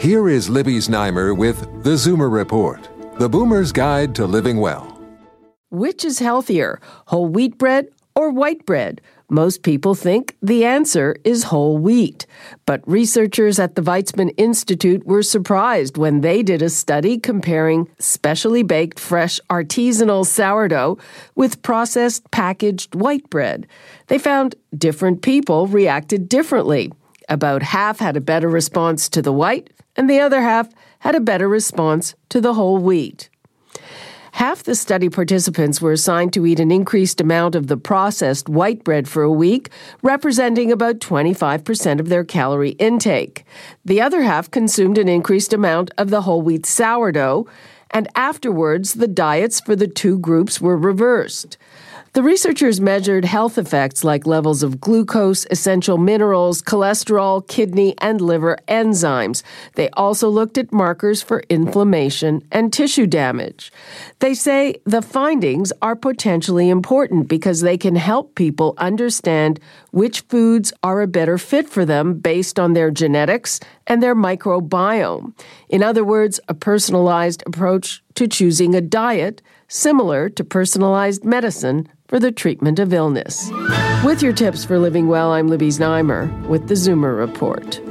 Here is Libby Znaimer with the Zoomer Report, the Boomer's Guide to Living Well. Which is healthier, whole wheat bread or white bread? Most people think the answer is whole wheat. But researchers at the Weizmann Institute were surprised when they did a study comparing specially baked fresh artisanal sourdough with processed packaged white bread. They found different people reacted differently. About half had a better response to the white, and the other half had a better response to the whole wheat. Half the study participants were assigned to eat an increased amount of the processed white bread for a week, representing about 25% of their calorie intake. The other half consumed an increased amount of the whole wheat sourdough, and afterwards the diets for the two groups were reversed. The researchers measured health effects like levels of glucose, essential minerals, cholesterol, kidney, and liver enzymes. They also looked at markers for inflammation and tissue damage. They say the findings are potentially important because they can help people understand which foods are a better fit for them based on their genetics and their microbiome. In other words, a personalized approach to choosing a diet similar to personalized medicine for the treatment of illness. With your tips for living well, I'm Libby Znaimer with the Zoomer Report.